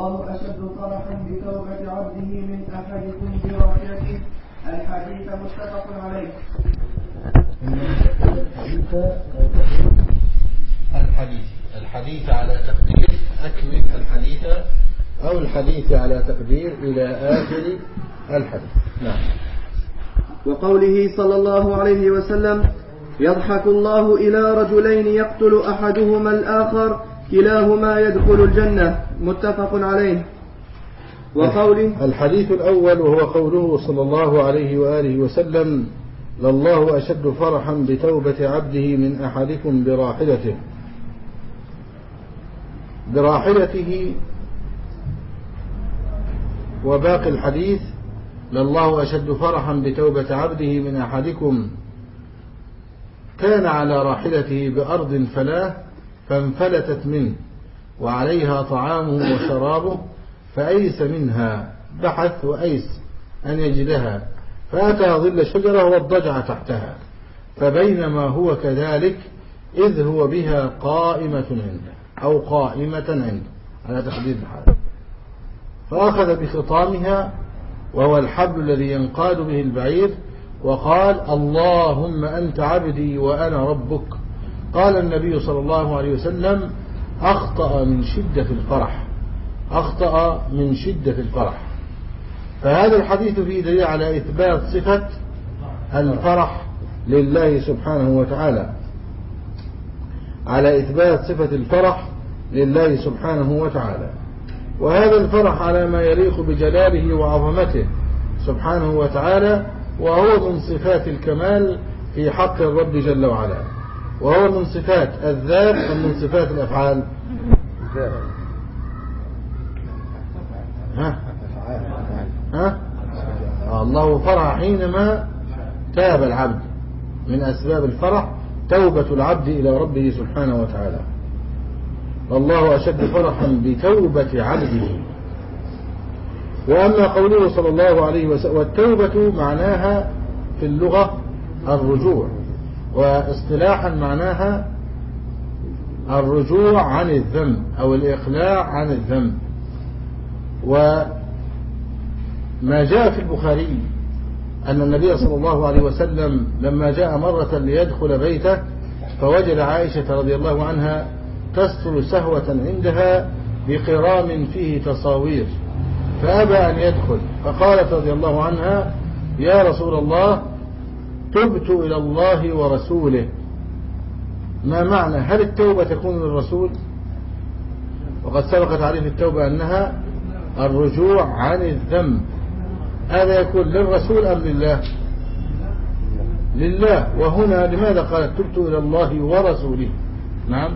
الله أشد فرحا بتوبة عبده من أحدكم براحلته. الحديث متفق عليه. الحديث على تقدير أكمل الحديث أو الحديث على تقدير إلى آخر الحديث. نعم. وقوله صلى الله عليه وسلم: يضحك الله إلى رجلين يقتل أحدهما الآخر كلاهما يدخل الجنة. متفق عليه. وقوله الحديث الأول وهو قوله صلى الله عليه وآله وسلم: لله أشد فرحا بتوبة عبده من أحدكم براحلته. وباقي الحديث: لله أشد فرحا بتوبة عبده من أحدكم كان على راحلته بأرض فلاه فانفلتت منه وعليها طعامه وشرابه فأيس منها، بحث وأيس أن يجدها، فأتى ظل شجرة واضطجع تحتها، فبينما هو كذلك إذ هو بها قائمة عنده على تقدير الحال، فأخذ بخطامها وهو الحبل الذي ينقاد به البعير وقال: اللهم أنت عبدي وأنا ربك. قال النبي صلى الله عليه وسلم: أخطأ من شدة الفرح. فهذا الحديث فيه دليل على إثبات صفة الفرح لله سبحانه وتعالى، وهذا الفرح على ما يليق بجلاله وعظمته سبحانه وتعالى، وهو من صفات الكمال في حق الرب جل وعلا، وهو من صفات الذات أم من صفات الأفعال؟ الله فرح حينما تاب العبد، من أسباب الفرح توبة العبد إلى ربه سبحانه وتعالى. الله أشد فرحا بتوبة عبده. وأما قوله صلى الله عليه وسلم: والتوبة معناها في اللغة الرجوع، واصطلاحا معناها الرجوع عن الذنب أو الإقلاع عن الذنب. وما جاء في البخاري أن النبي صلى الله عليه وسلم لما جاء مرة ليدخل بيته فوجد عائشة رضي الله عنها تستر سهوة عندها بقرام فيه تصاوير، فأبى أن يدخل، فقالت رضي الله عنها: يا رسول الله، تبت إلى الله ورسوله. ما معنى؟ هل التوبة تكون للرسول؟ وقد سبق تعريف التوبة أنها الرجوع عن الذنب. هذا يكون للرسول أم لله؟ لله. وهنا لماذا قالت تبت إلى الله ورسوله؟ نعم.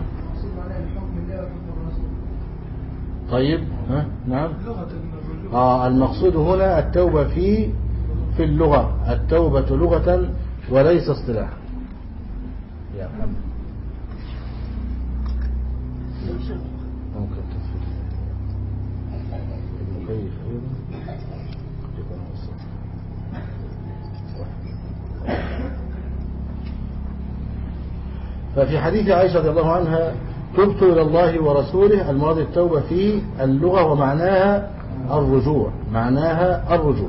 طيب. نعم. المقصود هنا التوبة في اللغة، التوبة لغة وليس اصطلاحا. يا محمد ممكن تفصيل المكيف ففي حديث عائشة رضي الله عنها: تبت إلى الله ورسوله، المراد التوبة في اللغة ومعناها الرجوع.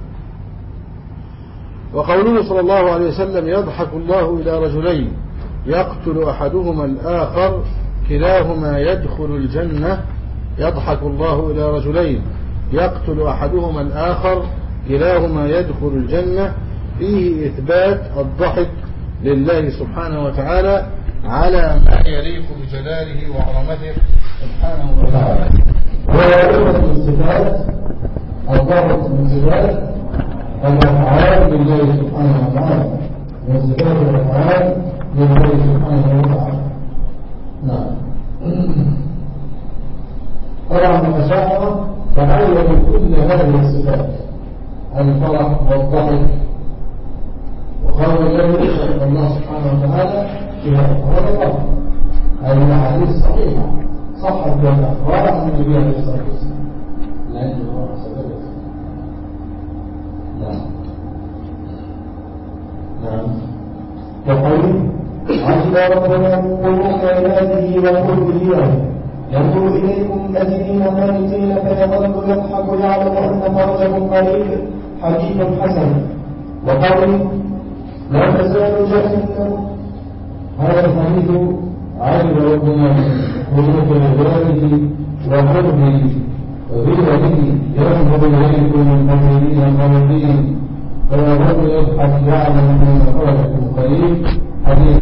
وقوله صلى الله عليه وسلم: يضحك الله إلى رجلين يقتل أحدهما الآخر كلاهما يدخل الجنة. يضحك الله إلى رجلين يقتل أحدهما الآخر كلاهما يدخل الجنة، فيه إثبات الضحك لله سبحانه وتعالى على ما يليق بجلاله وعظمته سبحانه وتعالى، وهو من صفات الضحك من صفات الأفعال لله سبحانه وتعالى، نعم. طبعا الأشاعرة تعلموا كل هذه الصفات، الفرح والضحك، وقالوا الذي يشهد الله سبحانه وتعالى فيها هذا الله. هذه الأحاديث صحيحة صحت بالأخبار عن النبي عليه الصلاة والسلام. نعم. وقال: عجب ربنا من قلوب عباده وقربه له، ينظر إليكم نازلين خائفين فيظل يضحك يعلم أن فرجه قريب حديث حسن. وقوله لا تزال جهنم، هذا الحديث علم ربنا خلوق ذلك وقربه وبه ينظر إليكم المؤمنين خائفين فيظل يضحك يعلم أن فرجه قريب حديث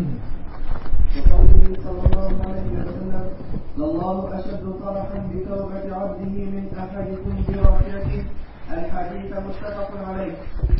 وقوله صلى الله عليه وسلم لله أشد فرحا بتوبة عبده من أحدكم برحلته. الحديث متفق عليه.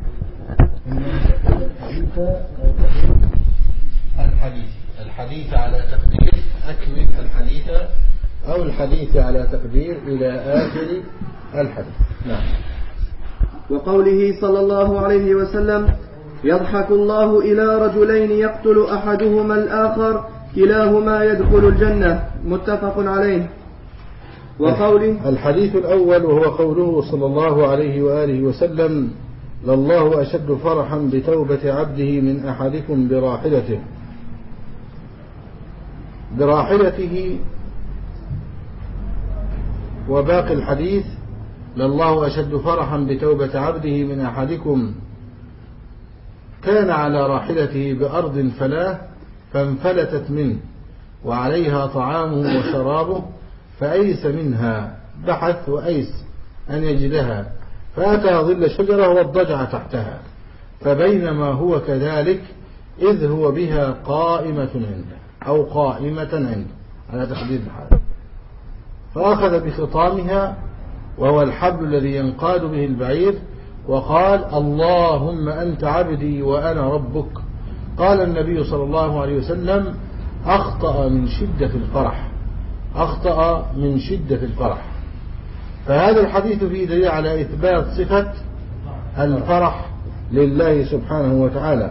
الحديث على تقدير أكمل الحديث أو الحديث على تقدير إلى آخر الحديث. نعم. وقوله صلى الله عليه وسلم يضحك الله إلى رجلين يقتل أحدهما الآخر كلاهما يدخل الجنة. متفق عليه. وقوله الحديث الأول وهو قوله صلى الله عليه وآله وسلم لله أشد فرحا بتوبة عبده من أحدكم براحلته. وباقي الحديث لله أشد فرحا بتوبة عبده من أحدكم كان على راحلته بأرض فلاه فانفلتت منه وعليها طعامه وشرابه فأيس منها، بحث وأيس أن يجدها، فأتى ظل شجرة واضطجع تحتها، فبينما هو كذلك إذ هو بها قائمة عنده على تحديد الحال، فأخذ بخطامها وهو الحبل الذي ينقاد به البعير وقال اللهم أنت عبدي وأنا ربك. قال النبي صلى الله عليه وسلم أخطأ من شدة الفرح. فهذا الحديث فيه دليل على إثبات صفة الفرح لله سبحانه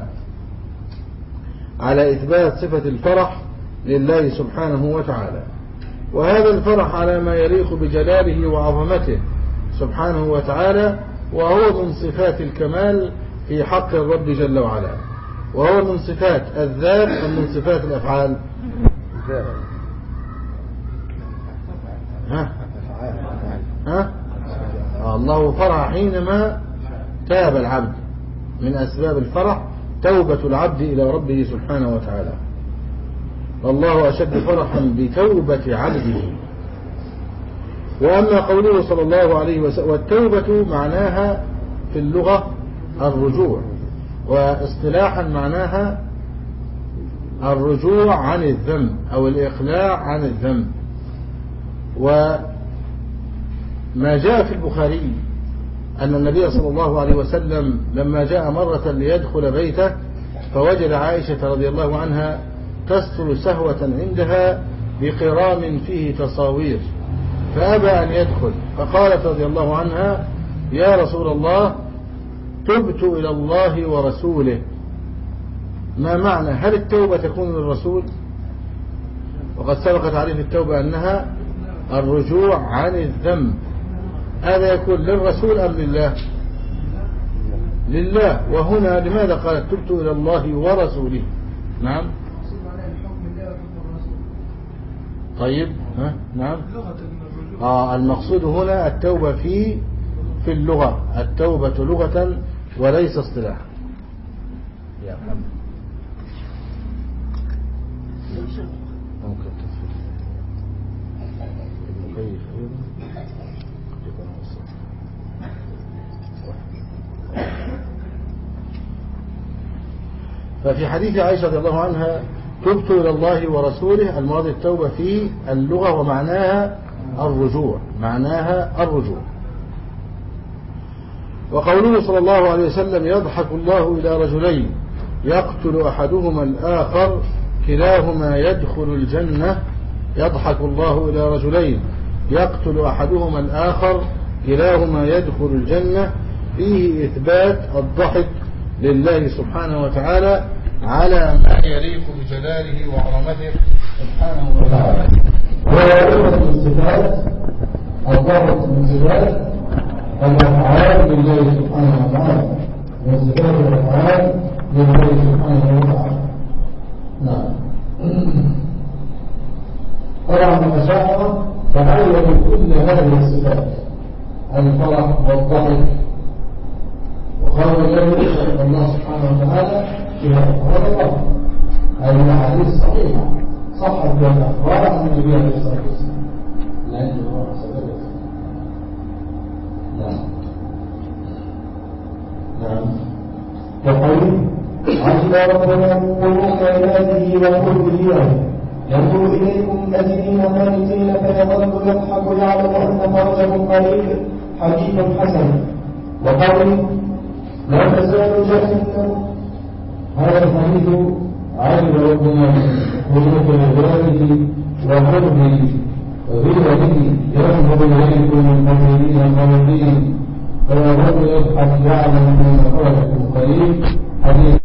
وتعالى، وهذا الفرح على ما يليق بجلاله وعظمته سبحانه وتعالى، وهو من صفات الكمال في حق الرب جل وعلا، وهو من صفات الذات أم من صفات الأفعال؟ الله فرح حينما تاب العبد، من أسباب الفرح توبة العبد إلى ربه سبحانه وتعالى. الله أشد فرحا بتوبة عبده. وأما قوله صلى الله عليه وسلم والتوبة معناها في اللغة الرجوع، واصطلاحا معناها الرجوع عن الذنب أو الإقلاع عن الذنب. وما جاء في البخاري أن النبي صلى الله عليه وسلم لما جاء مرة ليدخل بيته فوجد عائشة رضي الله عنها تستر سهوة عندها بقرام فيه تصاوير، فأبى أن يدخل، فقالت رضي الله عنها يا رسول الله تبت إلى الله ورسوله. ما معنى؟ هل التوبة تكون للرسول؟ وقد سبق تعريف التوبة أنها الرجوع عن الذنب. هذا يكون للرسول أم لله؟ لله. وهنا لماذا قالت تبت إلى الله ورسوله؟ نعم. طيب نعم. المقصود هنا التوبة في اللغة، التوبة لغة وليس اصطلاحا. يا محمد ممكن كيف ففي حديث عائشة رضي الله عنها تبت إلى الله ورسوله، المراد التوبة في اللغة ومعناها الرجوع. وقوله صلى الله عليه وسلم يضحك الله إلى رجلين يقتل أحدهما الآخر كلاهما يدخل الجنة. يضحك الله إلى رجلين يقتل أحدهما الآخر كلاهما يدخل الجنة، فيه إثبات الضحك لله سبحانه وتعالى على ما يليق بجلاله وعظمته سبحانه وتعالى. وهو من صفات الضحك من صفات الأفعال لله سبحانه وتعالى، من صفات الأفعال لله سبحانه وتعالى. نعم. طبعا الأشاعرة تعلموا كل هذه الصفات، الفرح والضحك، وقالوا الذي يشهد الله سبحانه وتعالى فيها أفعال الله. هذه الأحاديث صحيحة صحت بها الأخبار عن النبي عليه الصلاة والسلام. نعم. وقال عجب ربنا قلوب عباده به والقرب فيه ينظر إليكم أجدين خالدين فيظل يضحك يعلم أن فرجه قريب حديث حسن. وقوله لا تزال جهنم. هذا الحديث عالم ربنا خلوق العبادة وقربه وفي هذه يرفض إليكم المؤمنين قريبين فيظل يضحك يعلم أن فرجه قريب حديث